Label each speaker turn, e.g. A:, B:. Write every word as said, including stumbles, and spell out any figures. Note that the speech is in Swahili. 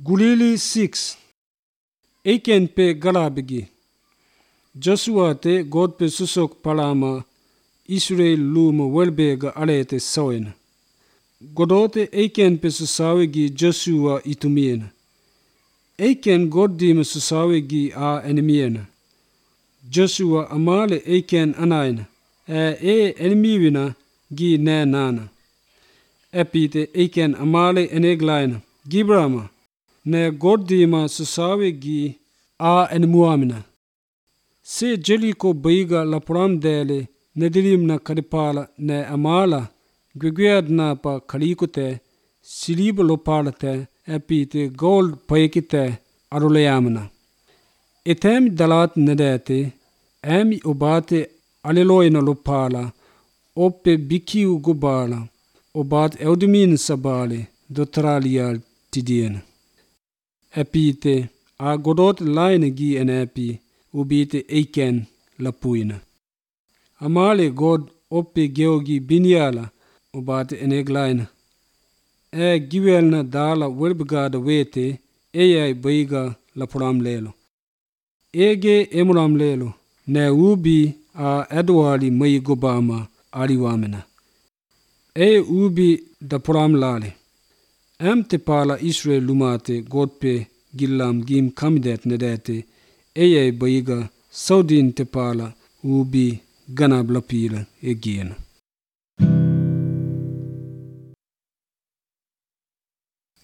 A: Gulili six. Eiken pe galabigi. Joshua te God pe susok palama Israel luma welbega alete sawena. Godote eiken pe susawegi Joshua itumiena. Eiken God dima susawegi a enemiena. Joshua amale eiken anaina. E e enemiwina gi ne nana. Epite eiken amale eneglaina. Gibrama. Ne godima susawegi a enemuamina. Se Jericho baiga lapuram dele nedilim na kadipala ne amala gwegwead na pa kalikute siliba lopalate epite gold paikite aruleyamina. Etemi dalat nedete emi obate aleloina lopala oppe bikiu gubala obat eudumin sabale dotralial tidiena. Epite a godot laine gi enepi ubite eiken lapuina. Amale god oppe geogi biniala ubate eneglaina. E givelna dala welbegada wete eyai baiga lapuram lelo. Ege emuram lelo ne ubi a edwali mai gobama aliwamena. E ubi da puram lale. Em te pala Israel lumate godpe gillam gim kamidet nedete eyai baiga saudin te pala ubi ganab lapila egien.